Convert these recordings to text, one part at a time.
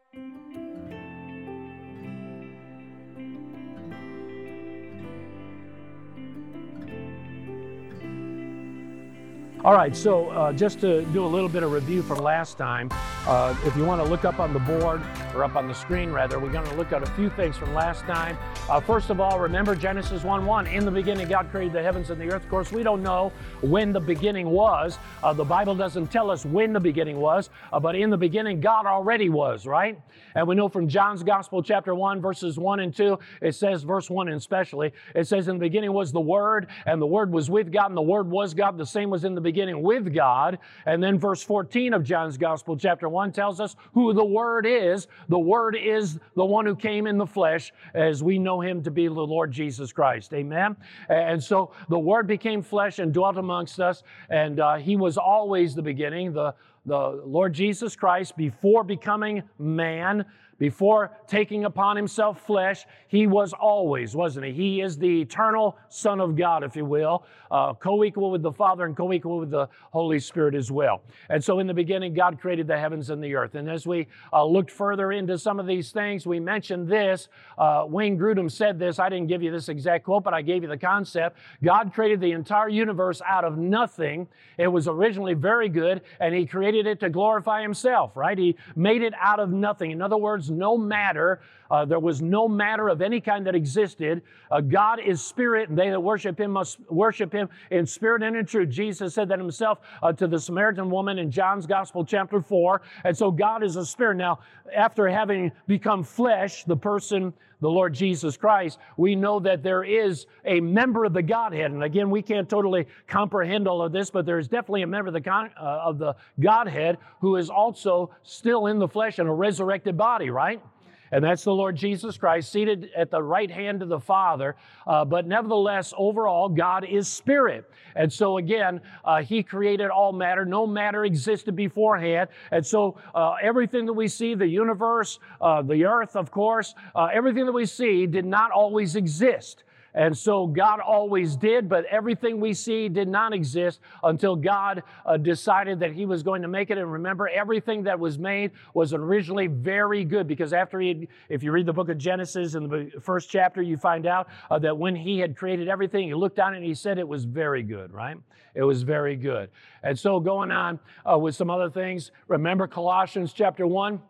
All right, so just to do a little bit of review from last time, if you want to look up on the board, or up on the screen rather, we're going to look at a few things from last time. First of all, remember Genesis 1:1, in the beginning God created the heavens and the earth. Of course, we don't know when the beginning was. The Bible doesn't tell us when the beginning was, but in the beginning God already was, right? And we know from John's Gospel, chapter 1, verses 1 and 2, it says, verse 1 especially, it says, in the beginning was the Word, and the Word was with God, and the Word was God. The same was in the beginning with God. And then verse 14 of John's Gospel, chapter 1, tells us who the Word is. The Word is the one who came in the flesh, as we know Him to be the Lord Jesus Christ. Amen? And so the Word became flesh and dwelt amongst us, and He was always the beginning, the Lord Jesus Christ, before becoming man, before taking upon Himself flesh, He was always, wasn't He? He is the eternal Son of God, if you will, co-equal with the Father and co-equal with the Holy Spirit as well. And so in the beginning, God created the heavens and the earth. And as we looked further into some of these things, we mentioned this. Wayne Grudem said this. I didn't give you this exact quote, but I gave you the concept. God created the entire universe out of nothing. It was originally very good, and He created it to glorify Himself, right? He made it out of nothing. In other words, no matter. There was no matter of any kind that existed. God is spirit, and they that worship Him must worship Him in spirit and in truth. Jesus said that Himself to the Samaritan woman in John's Gospel, chapter 4. And so God is a spirit. Now, after having become flesh, the person, the Lord Jesus Christ, we know that there is a member of the Godhead. And again, we can't totally comprehend all of this, but there is definitely a member of the Godhead who is also still in the flesh in a resurrected body, right? And that's the Lord Jesus Christ, seated at the right hand of the Father. But nevertheless, overall, God is spirit. And so again, He created all matter. No matter existed beforehand. And so everything that we see, the universe, the earth, of course, everything that we see did not always exist. And so God always did, but everything we see did not exist until God decided that He was going to make it. And remember, everything that was made was originally very good, because if you read the book of Genesis in the first chapter, you find out that when He had created everything, He looked down and He said it was very good, right? It was very good. And so going on with some other things, remember Colossians chapter 1?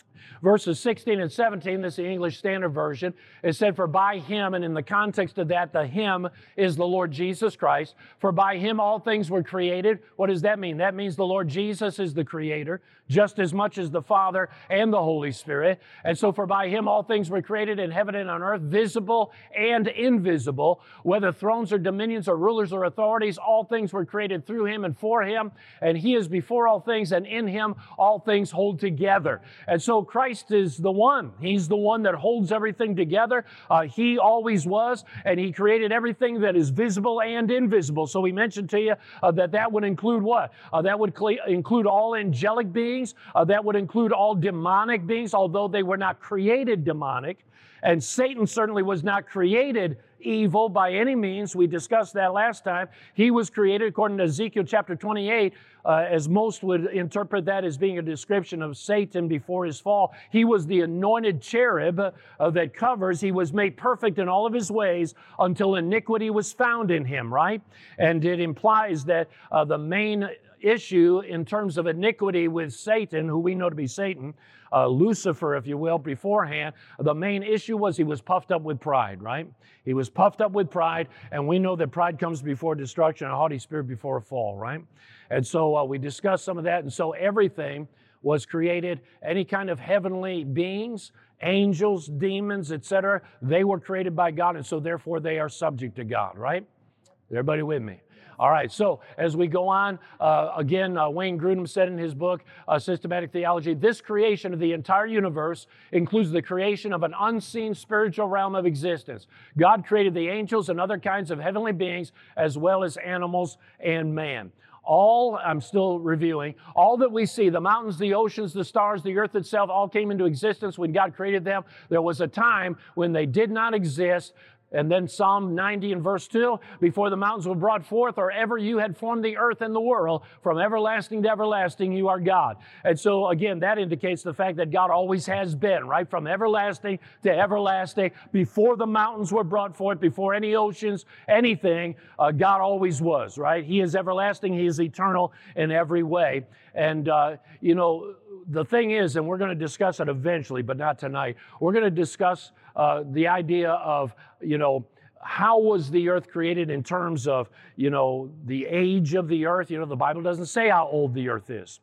Verses 16 and 17, this is the English Standard Version, it said, for by Him, and in the context of that, the Him is the Lord Jesus Christ. For by Him all things were created. What does that mean? That means the Lord Jesus is the Creator, just as much as the Father and the Holy Spirit. And so for by Him all things were created in heaven and on earth, visible and invisible, whether thrones or dominions or rulers or authorities, all things were created through Him and for Him. And He is before all things, and in Him all things hold together. And so Christ is the one. He's the one that holds everything together. He always was, and He created everything that is visible and invisible. So we mentioned to you that would include what? That would include all angelic beings. That would include all demonic beings, although they were not created demonic. And Satan certainly was not created evil by any means. We discussed that last time. He was created, according to Ezekiel chapter 28, as most would interpret that as being a description of Satan before his fall. He was the anointed cherub that covers. He was made perfect in all of his ways until iniquity was found in him, right? And it implies that the main issue in terms of iniquity with Satan, who we know to be Satan, Lucifer, if you will, beforehand, the main issue was he was puffed up with pride, right? He was puffed up with pride, and we know that pride comes before destruction, and a haughty spirit before a fall, right? And so we discussed some of that, and so everything was created, any kind of heavenly beings, angels, demons, etc., they were created by God, and so therefore they are subject to God, right? Everybody with me? All right, so as we go on, again, Wayne Grudem said in his book, Systematic Theology, this creation of the entire universe includes the creation of an unseen spiritual realm of existence. God created the angels and other kinds of heavenly beings, as well as animals and man. I'm still reviewing, all that we see, the mountains, the oceans, the stars, the earth itself, all came into existence when God created them. There was a time when they did not exist. And then Psalm 90 and verse 2, before the mountains were brought forth, or ever you had formed the earth and the world, from everlasting to everlasting you are God. And so again, that indicates the fact that God always has been, right? From everlasting to everlasting, before the mountains were brought forth, before any oceans, anything, God always was, right? He is everlasting, He is eternal in every way. And, you know, the thing is, and we're going to discuss it eventually, but not tonight, we're going to discuss the idea of, you know, how was the earth created in terms of, you know, the age of the earth. You know, the Bible doesn't say how old the earth is.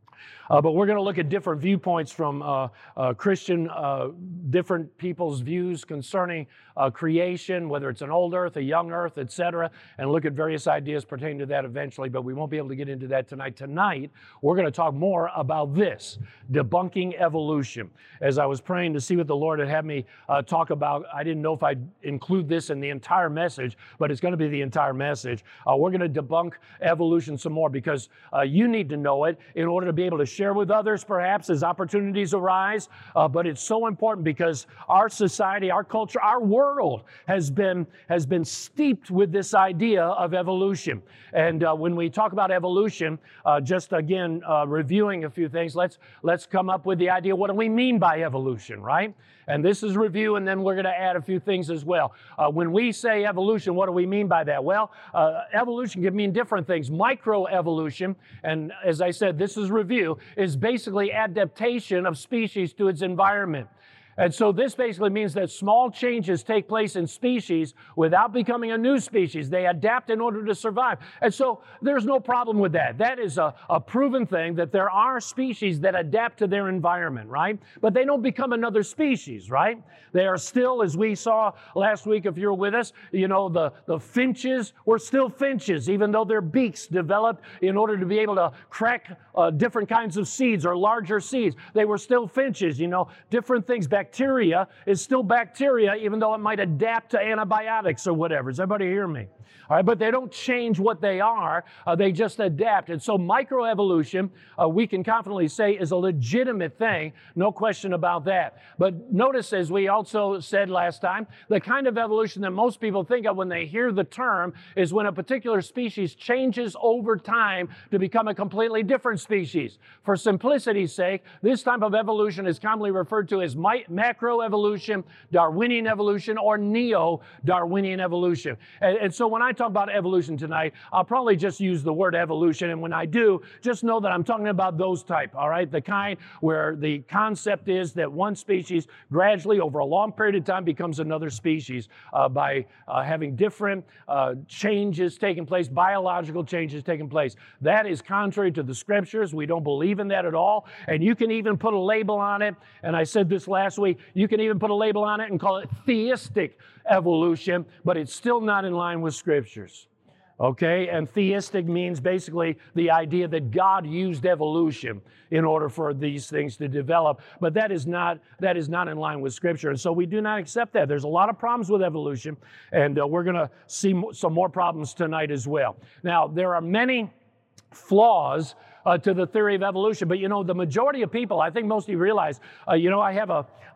But we're going to look at different viewpoints from Christian, different people's views concerning creation, whether it's an old earth, a young earth, etc., and look at various ideas pertaining to that eventually, but we won't be able to get into that tonight. Tonight, we're going to talk more about this, debunking evolution. As I was praying to see what the Lord had me talk about, I didn't know if I'd include this in the entire message, but it's going to be the entire message. We're going to debunk evolution some more because you need to know it in order to be able to share with others, perhaps, as opportunities arise. But it's so important because our society, our culture, our world has been steeped with this idea of evolution. And when we talk about evolution, just again reviewing a few things, let's come up with the idea, what do we mean by evolution, right? And this is review, and then we're going to add a few things as well. When we say evolution, what do we mean by that? Well, evolution can mean different things. Microevolution, and as I said, this is review, is basically adaptation of species to its environment. And so this basically means that small changes take place in species without becoming a new species. They adapt in order to survive. And so there's no problem with that. That is a proven thing, that there are species that adapt to their environment, right? But they don't become another species, right? They are still, as we saw last week, if you're with us, you know, the finches were still finches, even though their beaks developed in order to be able to crack different kinds of seeds or larger seeds. They were still finches, you know, different things. Bacteria is still bacteria, even though it might adapt to antibiotics or whatever. Does everybody hear me? All right, but they don't change what they are. They just adapt. And so microevolution, we can confidently say, is a legitimate thing. No question about that. But notice, as we also said last time, the kind of evolution that most people think of when they hear the term is when a particular species changes over time to become a completely different species. For simplicity's sake, this type of evolution is commonly referred to as macroevolution, Darwinian evolution, or neo-Darwinian evolution. And so when I talk about evolution tonight, I'll probably just use the word evolution, and when I do, just know that I'm talking about those type, all right? The kind where the concept is that one species gradually over a long period of time becomes another species by having different changes taking place, biological changes taking place. That is contrary to the scriptures. We don't believe in that at all, and you can even put a label on it, and I said this last week, you can even put a label on it and call it theistic evolution, but it's still not in line with scriptures. Okay, and theistic means basically the idea that God used evolution in order for these things to develop, but that is not in line with scripture, and so we do not accept that. There's a lot of problems with evolution, and we're going to see some more problems tonight as well. Now, there are many flaws to the theory of evolution, but you know, the majority of people, I think most of you realize, you know, I have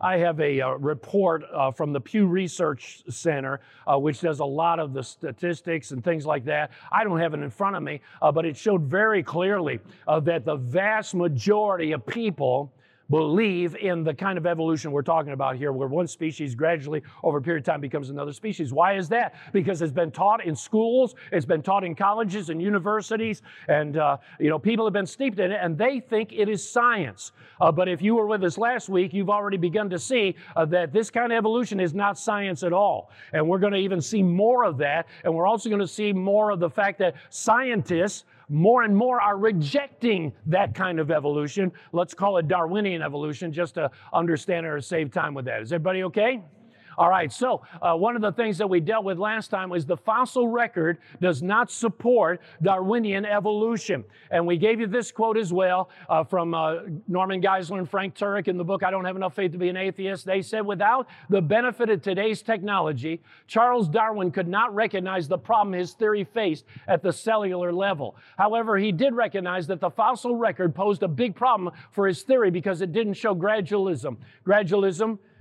a report from the Pew Research Center, which does a lot of the statistics and things like that. I don't have it in front of me, but it showed very clearly that the vast majority of people believe in the kind of evolution we're talking about here, where one species gradually over a period of time becomes another species. Why is that? Because it's been taught in schools, it's been taught in colleges and universities, and you know, people have been steeped in it, and they think it is science. But if you were with us last week, you've already begun to see that this kind of evolution is not science at all. And we're going to even see more of that, and we're also going to see more of the fact that scientists more and more are rejecting that kind of evolution. Let's call it Darwinian evolution, just to understand or save time with that. Is everybody okay? All right, so one of the things that we dealt with last time was the fossil record does not support Darwinian evolution. And we gave you this quote as well from Norman Geisler and Frank Turek in the book, I Don't Have Enough Faith to Be an Atheist. They said, without the benefit of today's technology, Charles Darwin could not recognize the problem his theory faced at the cellular level. However, he did recognize that the fossil record posed a big problem for his theory because it didn't show gradualism. Gradualism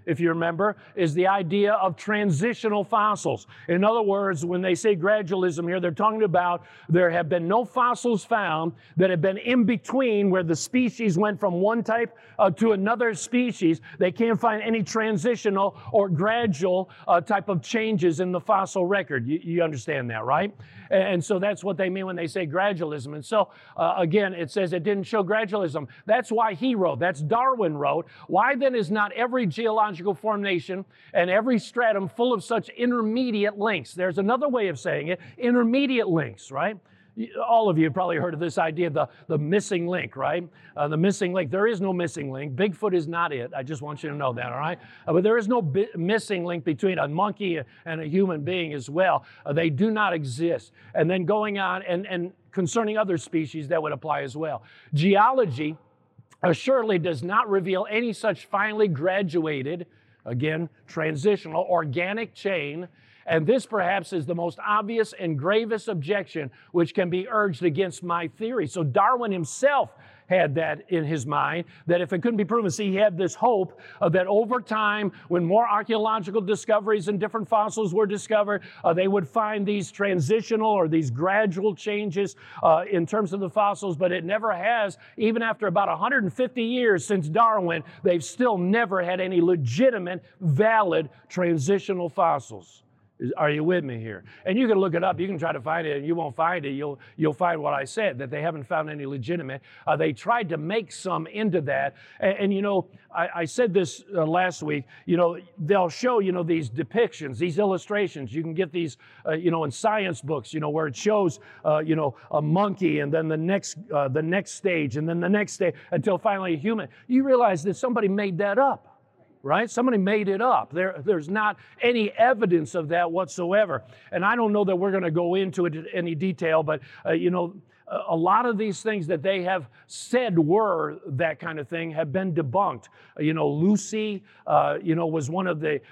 if you remember, is the idea of transitional fossils. In other words, when they say gradualism here, they're talking about there have been no fossils found that have been in between where the species went from one type to another species. They can't find any transitional or gradual type of changes in the fossil record. You understand that, right? And so that's what they mean when they say gradualism. And so, again, it says it didn't show gradualism. That's why he wrote. That's Darwin wrote. Why then is not every geological formation and every stratum full of such intermediate links? There's another way of saying it, intermediate links, right? All of you have probably heard of this idea of the missing link, right? The missing link. There is no missing link. Bigfoot is not it. I just want you to know that, all right? But there is no missing link between a monkey and a human being as well. They do not exist. And then going on, and concerning other species, that would apply as well. Geology assuredly does not reveal any such finely graduated, again, transitional, organic chain. And this perhaps is the most obvious and gravest objection which can be urged against my theory. So Darwin himself had that in his mind, that if it couldn't be proven, see, he had this hope that over time, when more archaeological discoveries and different fossils were discovered, they would find these transitional or these gradual changes in terms of the fossils, but it never has. Even after about 150 years since Darwin, they've still never had any legitimate, valid transitional fossils. Are you with me here? And you can look it up. You can try to find it, and you won't find it. You'll find what I said, that they haven't found any legitimate. They tried to make some into that. And you know, I said this last week, you know, they'll show, you know, these depictions, these illustrations. You can get these, you know, in science books, you know, where it shows, you know, a monkey and then the next stage and then the next stage until finally a human. You realize that somebody made that up. Right? Somebody made it up. There's not any evidence of that whatsoever. And I don't know that we're going to go into it in any detail, but, you know, a lot of these things that they have said were that kind of thing have been debunked. You know, Lucy, you know, was one of the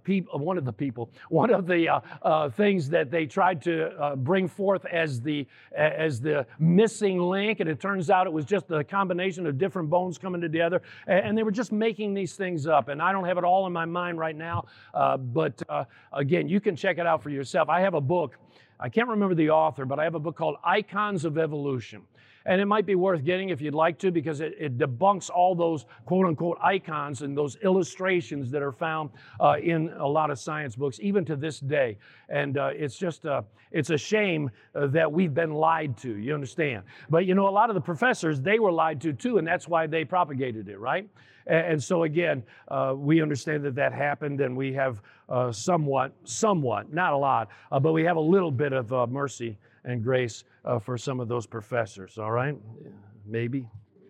things that they tried to bring forth as the missing link, and it turns out it was just a combination of different bones coming together, and they were just making these things up. And I don't have it all in my mind right now, but again, you can check it out for yourself. I have a book. I can't remember the author, but I have a book called Icons of Evolution. And it might be worth getting if you'd like to, because it debunks all those quote-unquote icons and those illustrations that are found in a lot of science books, even to this day. And it's just it's a shame that we've been lied to, you understand? But you know, a lot of the professors, they were lied to too, and that's why they propagated it, right? And so again, we understand that happened, and we have somewhat, not a lot, but we have a little bit of mercy and grace for some of those professors, all right? Maybe.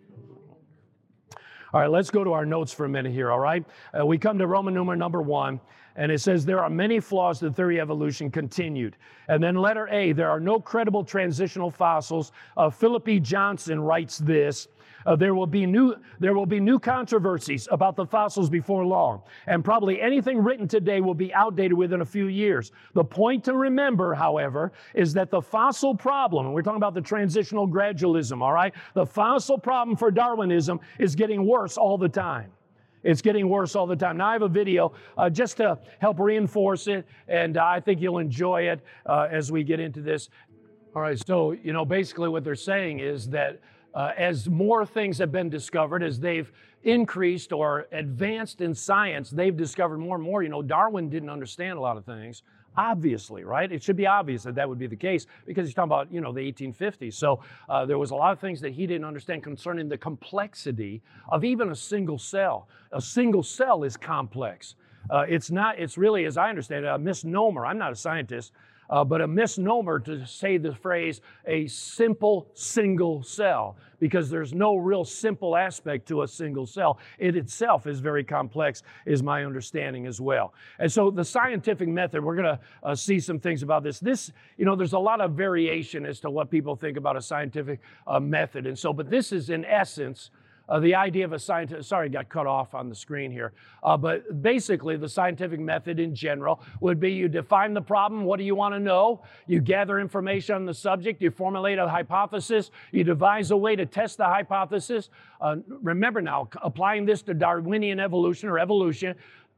All right, let's go to our notes for a minute here, all right? We come to Roman numeral number 1, and it says, there are many flaws to the theory of evolution continued. And then letter A, there are no credible transitional fossils. Philip E. Johnson writes this, there will be new controversies about the fossils before long, and probably anything written today will be outdated within a few years. The point to remember, however, is that the fossil problem, and we're talking about the transitional gradualism, all right? The fossil problem for Darwinism is getting worse all the time. It's getting worse all the time. Now, I have a video just to help reinforce it, and I think you'll enjoy it as we get into this. All right, so, you know, basically what they're saying is that as more things have been discovered, as they've increased or advanced in science, they've discovered more and more. You know, Darwin didn't understand a lot of things, obviously, right? It should be obvious that would be the case because he's talking about, you know, the 1850s. So there was a lot of things that he didn't understand concerning the complexity of even a single cell. A single cell is complex. It's really, as I understand it, a misnomer. I'm not a scientist. But a misnomer to say the phrase a simple single cell, because there's no real simple aspect to a single cell. It itself is very complex, is my understanding as well. And so the scientific method, we're going to see some things about this. You know, there's a lot of variation as to what people think about a scientific method. And so, but this is in essence, the idea of a scientific, sorry, got cut off on the screen here. But basically, the scientific method in general would be you define the problem, what do you want to know? You gather information on the subject, you formulate a hypothesis, you devise a way to test the hypothesis. Remember now, applying this to Darwinian evolution or evolution,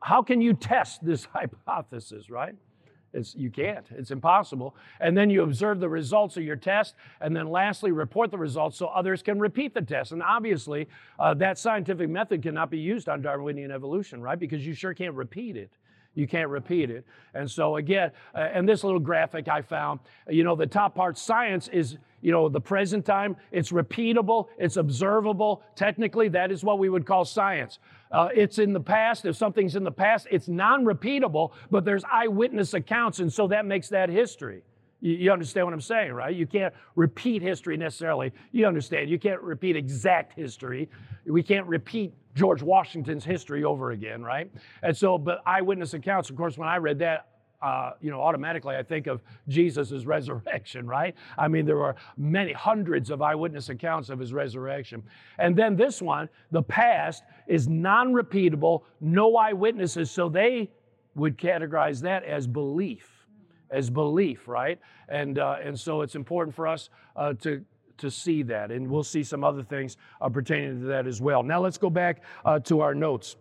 how can you test this hypothesis, right? You can't. It's impossible. And then you observe the results of your test, and then lastly, report the results so others can repeat the test. And obviously, that scientific method cannot be used on Darwinian evolution, right? Because you sure can't repeat it. You can't repeat it. And so again, and this little graphic I found, the top part, science is, the present time. It's repeatable. It's observable. Technically, that is what we would call science. It's in the past. If something's in the past, it's non-repeatable, but there's eyewitness accounts, and so that makes that history. You understand what I'm saying, right? You can't repeat history necessarily. You understand. You can't repeat exact history. We can't repeat George Washington's history over again, right? And so, but eyewitness accounts, of course, when I read that, automatically I think of Jesus' resurrection, right? I mean, there were hundreds of eyewitness accounts of his resurrection. And then this one, the past, is non-repeatable, no eyewitnesses, so they would categorize that as belief, right? And so it's important for us to see that, and we'll see some other things pertaining to that as well. Now let's go back to our notes.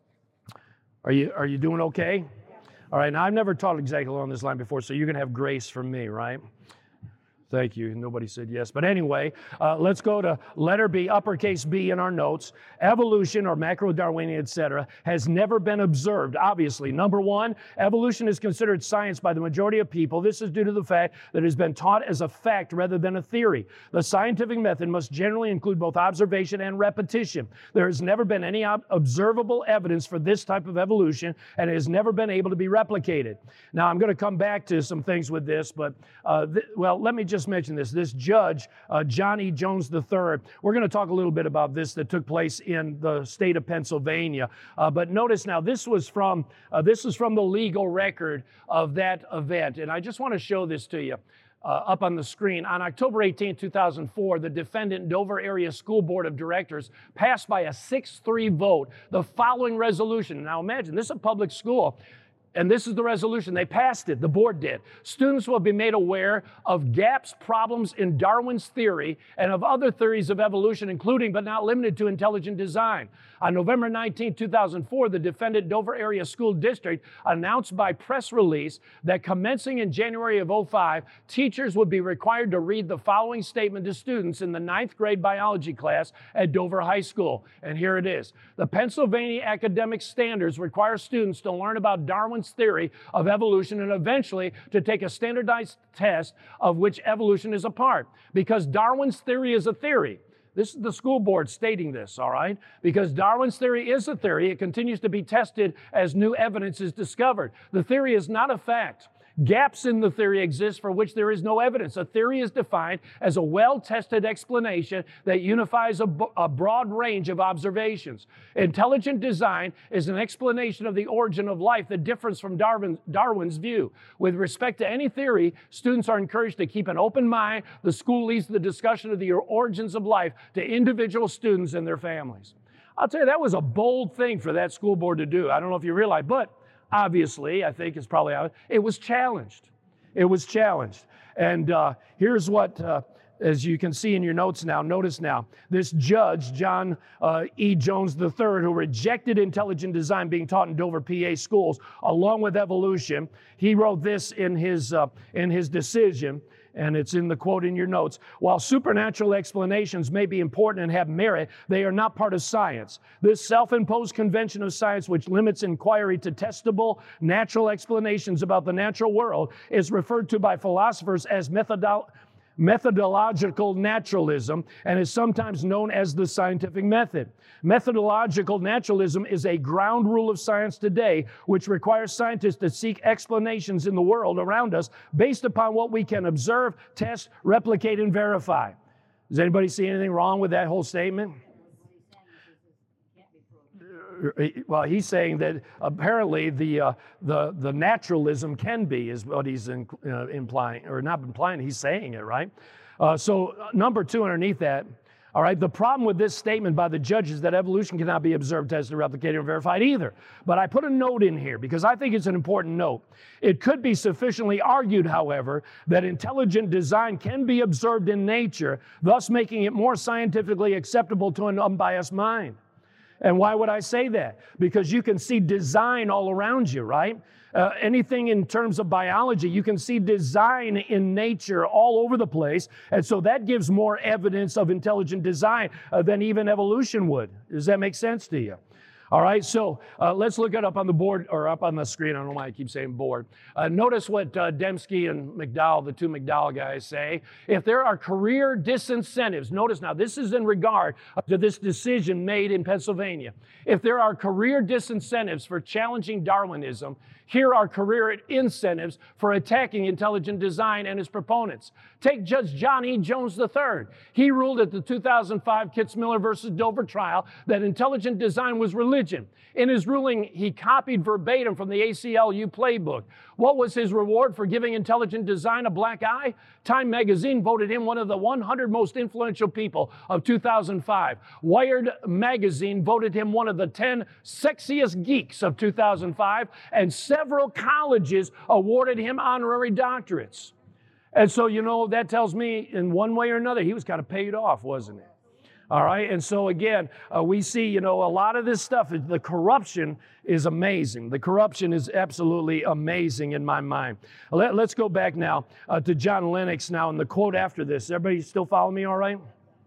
Are you doing okay? All right, now I've never taught exactly along this line before, so you're going to have grace from me, right? Thank you. Nobody said yes. But anyway, let's go to letter B, uppercase B in our notes. Evolution, or macro-Darwinian, etc., has never been observed, obviously. Number one, evolution is considered science by the majority of people. This is due to the fact that it has been taught as a fact rather than a theory. The scientific method must generally include both observation and repetition. There has never been any observable evidence for this type of evolution, and it has never been able to be replicated. Now, I'm going to come back to some things with this, but, let me just mention this. This judge, John E. Jones III, we're going to talk a little bit about this that took place in the state of Pennsylvania. But notice now, this is from the legal record of that event. And I just want to show this to you up on the screen. On October 18, 2004, the defendant Dover Area School Board of Directors passed by a 6-3 vote the following resolution. Now imagine, this is a public school. And this is the resolution. They passed it. The board did. Students will be made aware of gaps, problems in Darwin's theory and of other theories of evolution, including but not limited to intelligent design. On November 19, 2004, the defendant Dover Area School District announced by press release that commencing in January of 2005, teachers would be required to read the following statement to students in the 9th grade biology class at Dover High School. And here it is. The Pennsylvania academic standards require students to learn about Darwin's theory of evolution and eventually to take a standardized test of which evolution is a part. Because Darwin's theory is a theory. This is the school board stating this, all right? Because Darwin's theory is a theory, it continues to be tested as new evidence is discovered. The theory is not a fact. Gaps in the theory exist for which there is no evidence. A theory is defined as a well-tested explanation that unifies a broad range of observations. Intelligent design is an explanation of the origin of life that differs from Darwin's view. With respect to any theory, students are encouraged to keep an open mind. The school leaves the discussion of the origins of life to individual students and their families. I'll tell you, that was a bold thing for that school board to do. I don't know if you realize, but obviously, I think it's probably out. It was challenged. It was challenged. And here's what, as you can see in your notes now, notice now, this judge, John E. Jones III, who rejected intelligent design being taught in Dover, PA schools, along with evolution, he wrote this in his decision. And it's in the quote in your notes. While supernatural explanations may be important and have merit, they are not part of science. This self-imposed convention of science, which limits inquiry to testable, natural explanations about the natural world, is referred to by philosophers as methodological naturalism and is sometimes known as the scientific method. Methodological naturalism is a ground rule of science today, which requires scientists to seek explanations in the world around us based upon what we can observe, test, replicate, and verify. Does anybody see anything wrong with that whole statement? Well, he's saying that apparently the naturalism can be, is what he's implying, or not implying, he's saying it, right? So number two underneath that, all right, the problem with this statement by the judge is that evolution cannot be observed, tested, replicated, or verified either. But I put a note in here because I think it's an important note. It could be sufficiently argued, however, that intelligent design can be observed in nature, thus making it more scientifically acceptable to an unbiased mind. And why would I say that? Because you can see design all around you, right? Anything in terms of biology, you can see design in nature all over the place. And so that gives more evidence of intelligent design than even evolution would. Does that make sense to you? All right, so let's look it up on the board or up on the screen. I don't know why I keep saying board. Notice what Dembski and McDowell, the two McDowell guys, say. If there are career disincentives, notice now, this is in regard to this decision made in Pennsylvania. If there are career disincentives for challenging Darwinism, here are career incentives for attacking intelligent design and its proponents. Take Judge John E. Jones III. He ruled at the 2005 Kitzmiller versus Dover trial that intelligent design was religion. In his ruling, he copied verbatim from the ACLU playbook. What was his reward for giving intelligent design a black eye? Time magazine voted him one of the 100 most influential people of 2005. Wired magazine voted him one of the 10 sexiest geeks of 2005, and several colleges awarded him honorary doctorates. And so, you know, that tells me in one way or another, he was kind of paid off, wasn't he? All right, and so again, we see, you know, a lot of this stuff, the corruption is amazing. The corruption is absolutely amazing in my mind. Let's go back now to John Lennox now, and the quote after this. Everybody still follow me all right?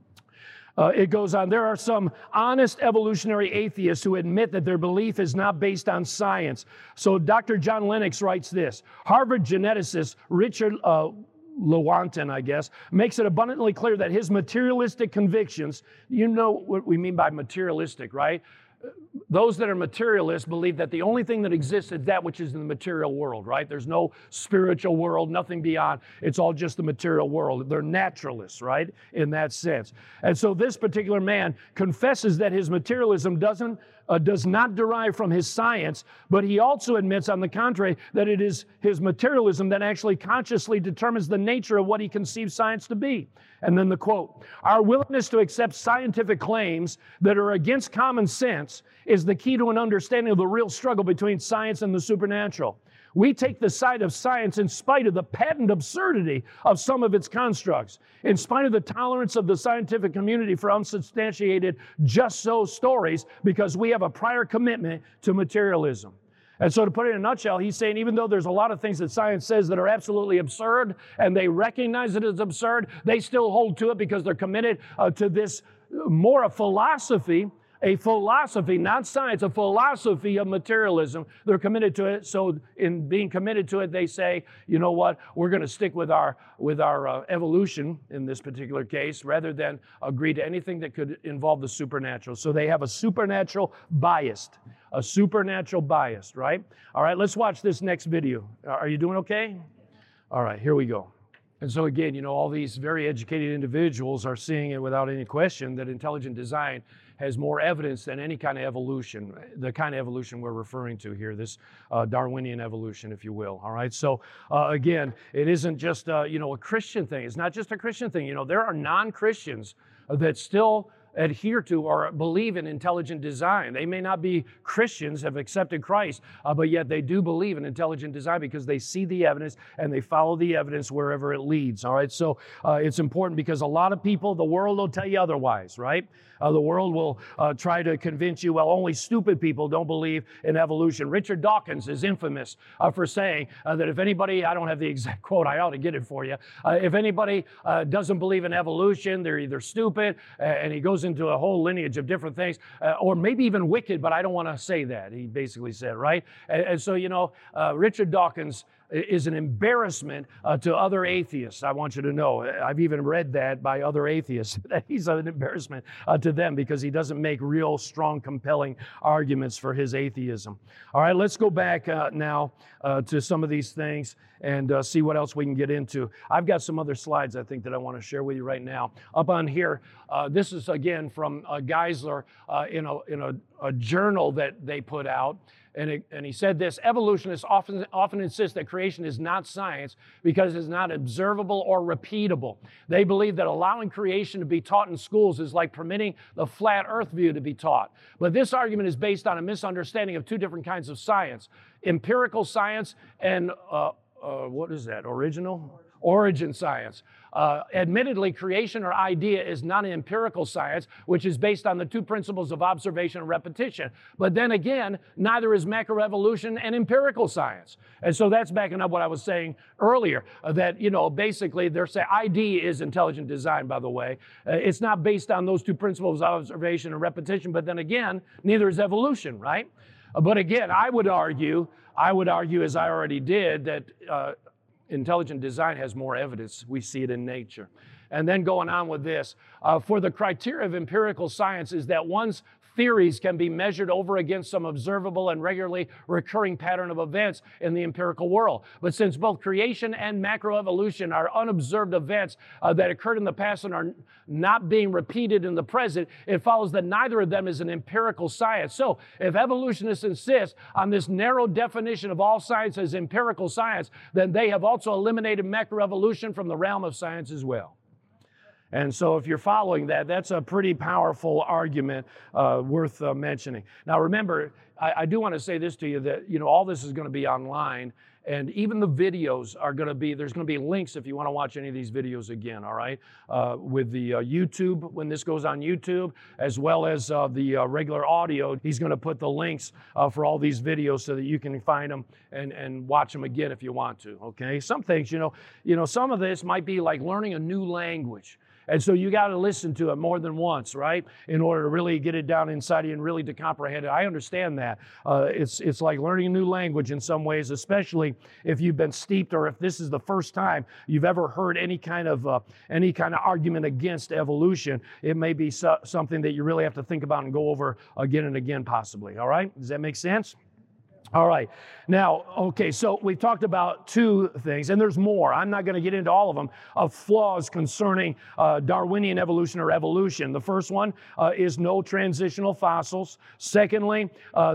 It goes on, there are some honest evolutionary atheists who admit that their belief is not based on science. So Dr. John Lennox writes this, Harvard geneticist Richard Lewontin, I guess, makes it abundantly clear that his materialistic convictions, you know what we mean by materialistic, right? Those that are materialists believe that the only thing that exists is that which is in the material world, right? There's no spiritual world, nothing beyond. It's all just the material world. They're naturalists, right, in that sense. And so this particular man confesses that his materialism does not derive from his science, but he also admits, on the contrary, that it is his materialism that actually consciously determines the nature of what he conceives science to be. And then the quote, our willingness to accept scientific claims that are against common sense is the key to an understanding of the real struggle between science and the supernatural. We take the side of science in spite of the patent absurdity of some of its constructs, in spite of the tolerance of the scientific community for unsubstantiated just so stories, because we have a prior commitment to materialism. And so to put it in a nutshell, he's saying even though there's a lot of things that science says that are absolutely absurd, and they recognize it as absurd, they still hold to it because they're committed to this more a philosophy, not science, a philosophy of materialism. They're committed to it. So in being committed to it, they say, you know what, we're going to stick with our evolution in this particular case, rather than agree to anything that could involve the supernatural. So they have a supernatural bias, right? All right, let's watch this next video. Are you doing okay? All right, here we go. And so again, you know, all these very educated individuals are seeing it without any question that intelligent design has more evidence than any kind of evolution, the kind of evolution we're referring to here, this Darwinian evolution, if you will. All right. So again, it isn't just you know, a Christian thing. It's not just a Christian thing. You know, there are non-Christians that still adhere to or believe in intelligent design. They may not be Christians, have accepted Christ, but yet they do believe in intelligent design because they see the evidence and they follow the evidence wherever it leads. All right, so it's important because a lot of people, the world will tell you otherwise, right? The world will try to convince you, well, only stupid people don't believe in evolution. Richard Dawkins is infamous for saying that if anybody, I don't have the exact quote, I ought to get it for you, if anybody doesn't believe in evolution, they're either stupid, and he goes into a whole lineage of different things, or maybe even wicked, but I don't want to say that, he basically said, right? And so, you know, Richard Dawkins is an embarrassment to other atheists. I want you to know. I've even read that by other atheists, that he's an embarrassment to them because he doesn't make real strong, compelling arguments for his atheism. All right, let's go back now to some of these things and see what else we can get into. I've got some other slides I think that I want to share with you right now. Up on here, this is again from Geisler in a journal that they put out. And he said this, evolutionists often insist that creation is not science because it's not observable or repeatable. They believe that allowing creation to be taught in schools is like permitting the flat earth view to be taught. But this argument is based on a misunderstanding of two different kinds of science, empirical science and what is that, origin science. Admittedly, creation or idea is not an empirical science, which is based on the two principles of observation and repetition. But then again, neither is macroevolution an empirical science. And so that's backing up what I was saying earlier, that, basically they're saying ID is intelligent design, by the way. It's not based on those two principles of observation and repetition, but then again, neither is evolution, right? But again, I would argue, as I already did, that intelligent design has more evidence. We see it in nature. And then going on with this, for the criteria of empirical science is that one's theories can be measured over against some observable and regularly recurring pattern of events in the empirical world. But since both creation and macroevolution are unobserved events that occurred in the past and are not being repeated in the present, it follows that neither of them is an empirical science. So if evolutionists insist on this narrow definition of all science as empirical science, then they have also eliminated macroevolution from the realm of science as well. And so if you're following that, that's a pretty powerful argument worth mentioning. Now remember, I do want to say this to you, that all this is going to be online, and even the videos are going to be, there's going to be links if you want to watch any of these videos again, all right? With the YouTube, when this goes on YouTube, as well as the regular audio, he's going to put the links for all these videos so that you can find them and watch them again if you want to, okay? Some things, some of this might be like learning a new language. And so you got to listen to it more than once, right? In order to really get it down inside you and really to comprehend it. I understand that. It's like learning a new language in some ways, especially if you've been steeped or if this is the first time you've ever heard any kind of argument against evolution. It may be something that you really have to think about and go over again and again possibly, all right? Does that make sense? All right. Now, okay, so we've talked about two things, and there's more. I'm not going to get into all of them, of flaws concerning Darwinian evolution or evolution. The first one is no transitional fossils. Secondly,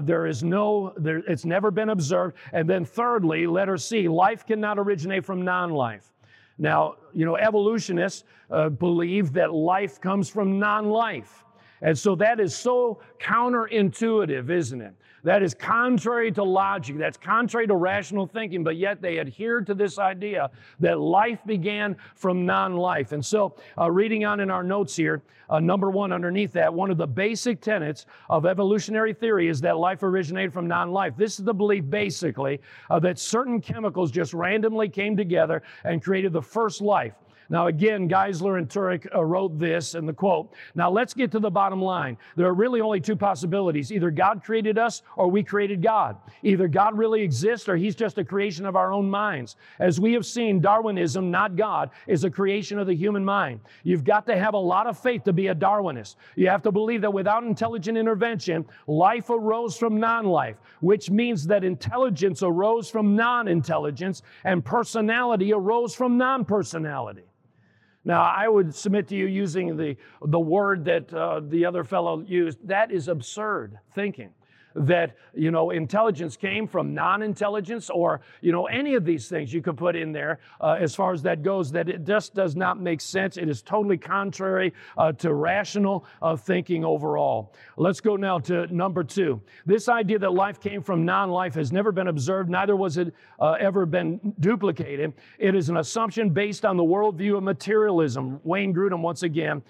it's never been observed. And then thirdly, letter C, life cannot originate from non-life. Now, evolutionists believe that life comes from non-life. And so that is so counterintuitive, isn't it? That is contrary to logic. That's contrary to rational thinking, but yet they adhere to this idea that life began from non-life. And so reading on in our notes here, number one underneath that, one of the basic tenets of evolutionary theory is that life originated from non-life. This is the belief basically that certain chemicals just randomly came together and created the first life. Now again, Geisler and Turek wrote this in the quote. Now let's get to the bottom line. There are really only two possibilities. Either God created us or we created God. Either God really exists or He's just a creation of our own minds. As we have seen, Darwinism, not God, is a creation of the human mind. You've got to have a lot of faith to be a Darwinist. You have to believe that without intelligent intervention, life arose from non-life, which means that intelligence arose from non-intelligence and personality arose from non-personality. Now, I would submit to you, using the word that the other fellow used, that is absurd thinking. That, intelligence came from non-intelligence or, any of these things you could put in there as far as that goes, that it just does not make sense. It is totally contrary to rational thinking overall. Let's go now to number two. This idea that life came from non-life has never been observed, neither was it ever been duplicated. It is an assumption based on the worldview of materialism. Wayne Grudem, once again,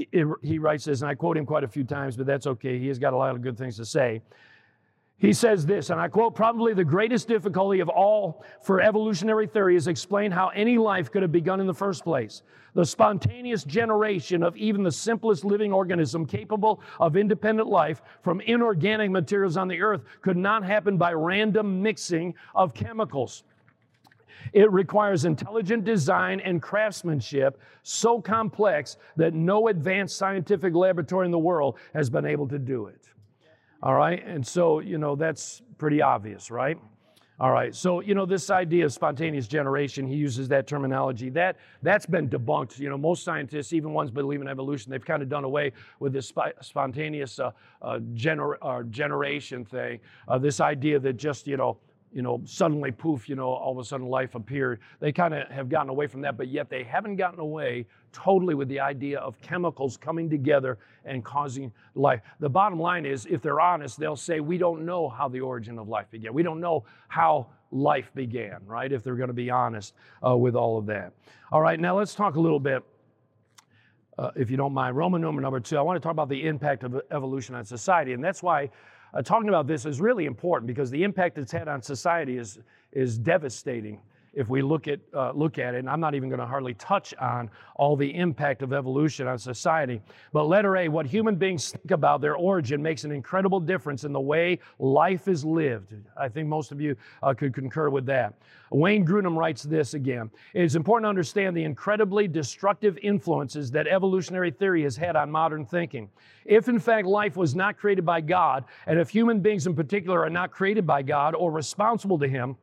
he writes this, and I quote him quite a few times, but that's okay. He has got a lot of good things to say. He says this, and I quote, "Probably the greatest difficulty of all for evolutionary theory is explain how any life could have begun in the first place. The spontaneous generation of even the simplest living organism capable of independent life from inorganic materials on the earth could not happen by random mixing of chemicals. It requires intelligent design and craftsmanship so complex that no advanced scientific laboratory in the world has been able to do it." All right, and so, that's pretty obvious, right? All right, so, this idea of spontaneous generation, he uses that terminology. That's been debunked. Most scientists, even ones believing in evolution, they've kind of done away with this spontaneous generation thing. This idea that just, suddenly poof, all of a sudden life appeared. They kind of have gotten away from that, but yet they haven't gotten away totally with the idea of chemicals coming together and causing life. The bottom line is, if they're honest, they'll say, we don't know how the origin of life began. We don't know how life began, right? If they're going to be honest with all of that. All right, now let's talk a little bit, if you don't mind, Roman numeral number 2. I want to talk about the impact of evolution on society, and that's why talking about this is really important, because the impact it's had on society is devastating if we look at it. And I'm not even going to hardly touch on all the impact of evolution on society. But letter A, what human beings think about their origin makes an incredible difference in the way life is lived. I think most of you could concur with that. Wayne Grudem writes this again: it is important to understand the incredibly destructive influences that evolutionary theory has had on modern thinking. If in fact life was not created by God, and if human beings in particular are not created by God or responsible to Him,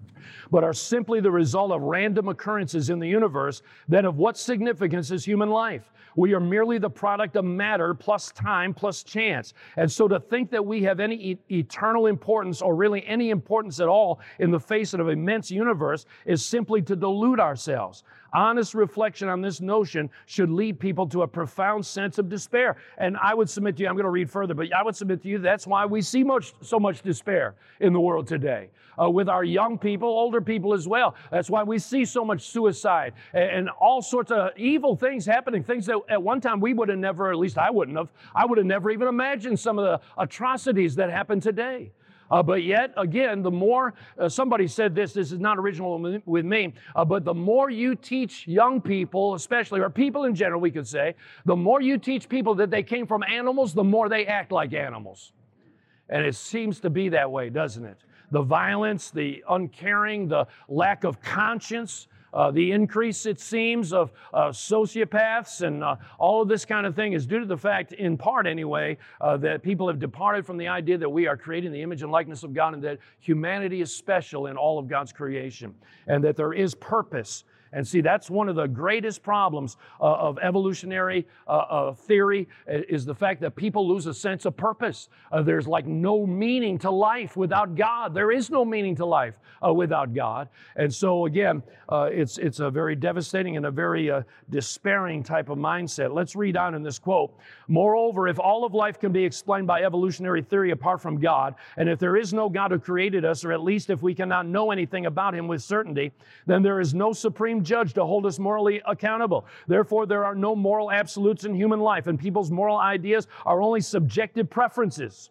but are simply the result of random occurrences in the universe, then of what significance is human life? We are merely the product of matter plus time plus chance. And so to think that we have any eternal importance, or really any importance at all, in the face of an immense universe is simply to delude ourselves. Honest reflection on this notion should lead people to a profound sense of despair. And I would submit to you, I'm going to read further, but I would submit to you that's why we see so much despair in the world today. With our young people, older people as well. That's why we see so much suicide and all sorts of evil things happening, things that at one time we would have never, at least I would have never even imagined some of the atrocities that happen today. But yet, again, the more, somebody said this is not original with me, but the more you teach young people, especially, or people in general, we could say, the more you teach people that they came from animals, the more they act like animals. And it seems to be that way, doesn't it? The violence, the uncaring, the lack of conscience, the increase, it seems, of sociopaths and all of this kind of thing is due to the fact, in part anyway, that people have departed from the idea that we are created in the image and likeness of God, and that humanity is special in all of God's creation, and that there is purpose. And see, that's one of the greatest problems of evolutionary theory, is the fact that people lose a sense of purpose. There's like no meaning to life without God. There is no meaning to life without God. And so again, it's a very devastating and a very despairing type of mindset. Let's read on in this quote. Moreover, if all of life can be explained by evolutionary theory apart from God, and if there is no God who created us, or at least if we cannot know anything about Him with certainty, then there is no supreme judge to hold us morally accountable. Therefore, there are no moral absolutes in human life, and people's moral ideas are only subjective preferences.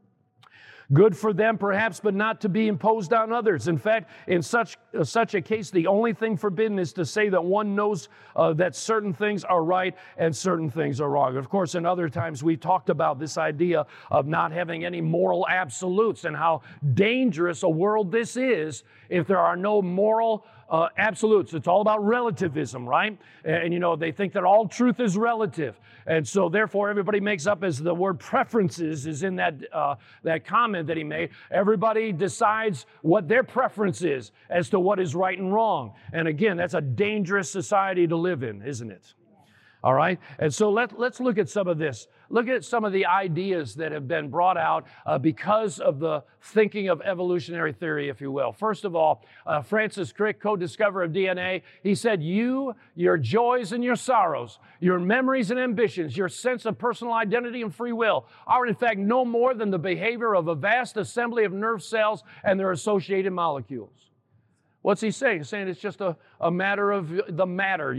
Good for them, perhaps, but not to be imposed on others. In fact, in such a case, the only thing forbidden is to say that one knows that certain things are right and certain things are wrong. Of course, in other times, we talked about this idea of not having any moral absolutes and how dangerous a world this is if there are no moral absolutes. It's all about relativism, right? And they think that all truth is relative. And so therefore everybody makes up, as the word preferences is in that comment that he made, everybody decides what their preference is as to what is right and wrong. And again, that's a dangerous society to live in, isn't it? All right? And so let's look at some of this. Look at some of the ideas that have been brought out because of the thinking of evolutionary theory, if you will. First of all, Francis Crick, co-discoverer of DNA, he said, your joys and your sorrows, your memories and ambitions, your sense of personal identity and free will are in fact no more than the behavior of a vast assembly of nerve cells and their associated molecules. What's he saying? He's saying it's just a matter of the matter,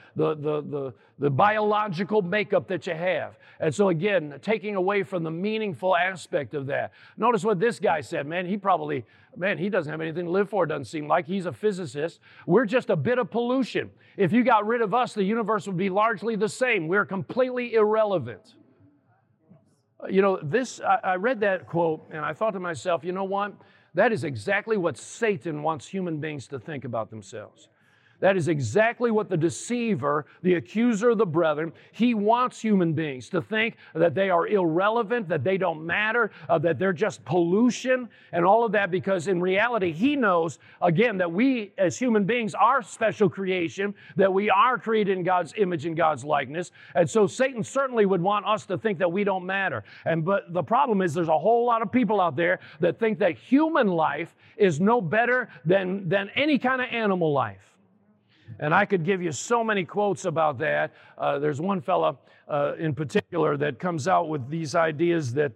the biological makeup that you have. And so again, taking away from the meaningful aspect of that. Notice what this guy said, he doesn't have anything to live for, it doesn't seem like. He's a physicist. We're just a bit of pollution. If you got rid of us, the universe would be largely the same. We're completely irrelevant. I read that quote and I thought to myself, you know what? That is exactly what Satan wants human beings to think about themselves. That is exactly what the deceiver, the accuser of the brethren, he wants human beings to think that they are irrelevant, that they don't matter, that they're just pollution and all of that, because in reality, he knows, again, that we as human beings are special creation, that we are created in God's image and God's likeness. And so Satan certainly would want us to think that we don't matter. But the problem is there's a whole lot of people out there that think that human life is no better than any kind of animal life. And I could give you so many quotes about that. There's one fella in particular that comes out with these ideas that,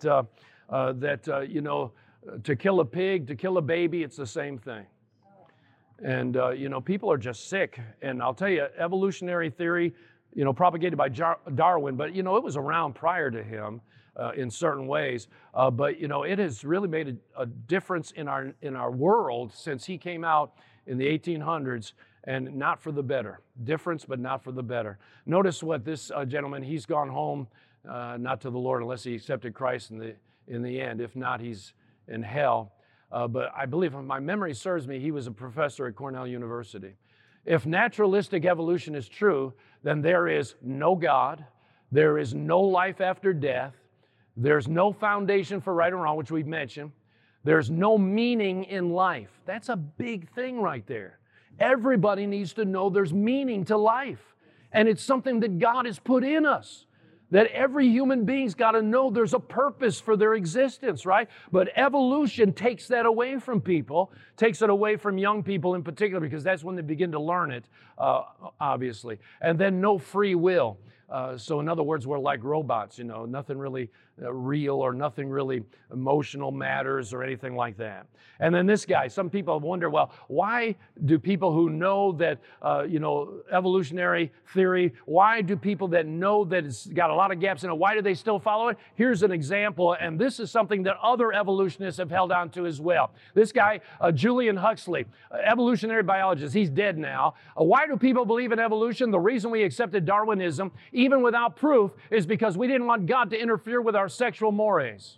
you know, to kill a pig, to kill a baby, it's the same thing. And, you know, people are just sick. And I'll tell you, evolutionary theory, you know, propagated by Darwin, but, you know, it was around prior to him in certain ways. But, you know, it has really made a difference in our world since he came out in the 1800s. And not for the better. Difference, but not for the better. Notice what this gentleman, he's gone home, not to the Lord unless he accepted Christ in the end. If not, he's in hell. But I believe, if my memory serves me, he was a professor at Cornell University. If naturalistic evolution is true, then there is no God, there is no life after death, there's no foundation for right or wrong, which we've mentioned, there's no meaning in life. That's a big thing right there. Everybody needs to know there's meaning to life. And it's something that God has put in us. That every human being's got to know there's a purpose for their existence, right? But evolution takes that away from people, takes it away from young people in particular, because that's when they begin to learn it, obviously. And then no free will. So in other words, we're like robots, you know, nothing really real or nothing really emotional matters or anything like that. And then this guy, some people wonder, well, why do people who know that, you know, evolutionary theory, why do people that know that it's got a lot of gaps in it, why do they still follow it? Here's an example, and this is something that other evolutionists have held on to as well. This guy, Julian Huxley, evolutionary biologist, he's dead now. Why do people believe in evolution? The reason we accepted Darwinism, even without proof, is because we didn't want God to interfere with our sexual mores.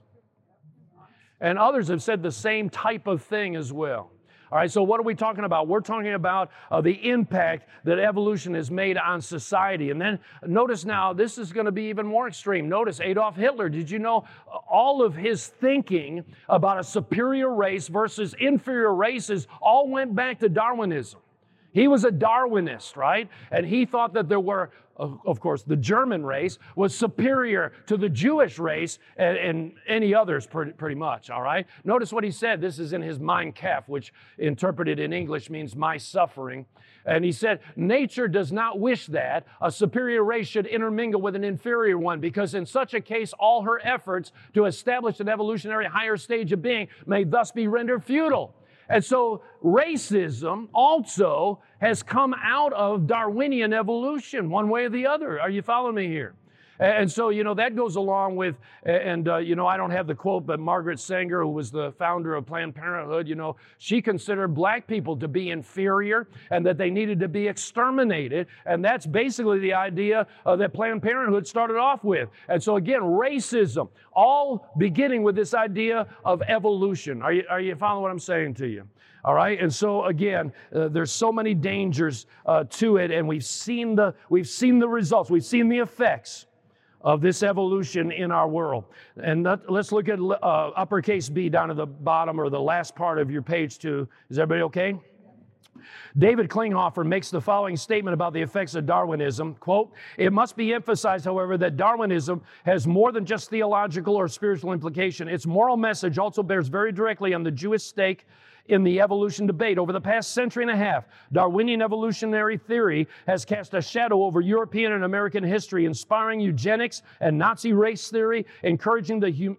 And others have said the same type of thing as well. All right, so what are we talking about? We're talking about the impact that evolution has made on society. And then notice now, this is going to be even more extreme. Notice Adolf Hitler. Did you know all of his thinking about a superior race versus inferior races all went back to Darwinism? He was a Darwinist, right? And he thought that there were, of course, the German race was superior to the Jewish race and any others pretty much, all right? Notice what he said. This is in his Mein Kampf, which interpreted in English means my suffering. And he said, nature does not wish that a superior race should intermingle with an inferior one, because in such a case, all her efforts to establish an evolutionary higher stage of being may thus be rendered futile. And so racism also has come out of Darwinian evolution, one way or the other. Are you following me here? And so, you know, that goes along with, you know, I don't have the quote, but Margaret Sanger, who was the founder of Planned Parenthood, you know, she considered black people to be inferior and that they needed to be exterminated. And that's basically the idea that Planned Parenthood started off with. And so, again, racism, all beginning with this idea of evolution. Are you following what I'm saying to you? All right, and so again, there's so many dangers to it, and we've seen the results, we've seen the effects of this evolution in our world. And let's look at uppercase B down at the bottom, or the last part of your page 2. Is everybody okay? David Klinghoffer makes the following statement about the effects of Darwinism, quote, "It must be emphasized, however, that Darwinism has more than just theological or spiritual implication. Its moral message also bears very directly on the Jewish stake in the evolution debate. Over the past century and a half, Darwinian evolutionary theory has cast a shadow over European and American history, inspiring eugenics and Nazi race theory, encouraging the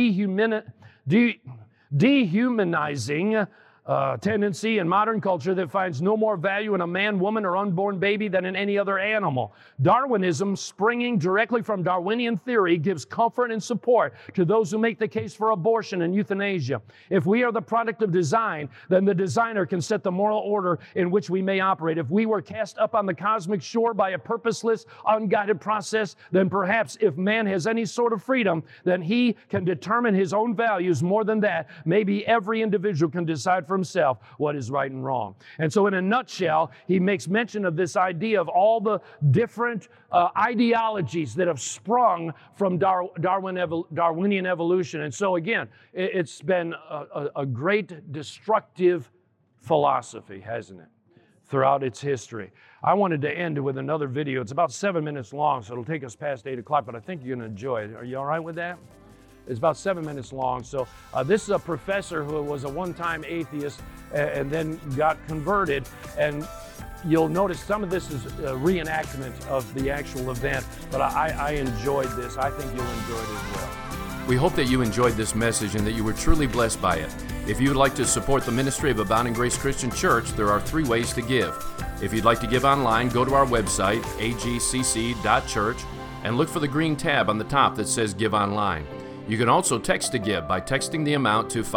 dehumanizing tendency in modern culture that finds no more value in a man, woman, or unborn baby than in any other animal. Darwinism, springing directly from Darwinian theory, gives comfort and support to those who make the case for abortion and euthanasia. If we are the product of design, then the designer can set the moral order in which we may operate. If we were cast up on the cosmic shore by a purposeless, unguided process, then perhaps if man has any sort of freedom, then he can determine his own values. More than that, maybe every individual can decide for himself what is right and wrong. And so in a nutshell, he makes mention of this idea of all the different ideologies that have sprung from Darwinian evolution. And so again, it's been a great destructive philosophy, hasn't it, throughout its history. I wanted to end with another video. It's about 7 minutes long, so it'll take us past 8 o'clock, but I think you're going to enjoy it. Are you all right with that? It's about 7 minutes long. So this is a professor who was a one-time atheist and then got converted. And you'll notice some of this is a reenactment of the actual event, but I enjoyed this. I think you'll enjoy it as well. We hope that you enjoyed this message and that you were truly blessed by it. If you would like to support the ministry of Abounding Grace Christian Church, there are 3 ways to give. If you'd like to give online, go to our website, agcc.church, and look for the green tab on the top that says Give Online. You can also text to give by texting the amount to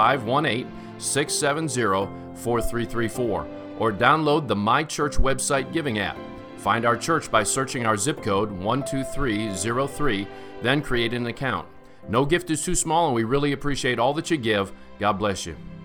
518-670-4334, or download the My Church website giving app. Find our church by searching our zip code 12303, then create an account. No gift is too small, and we really appreciate all that you give. God bless you.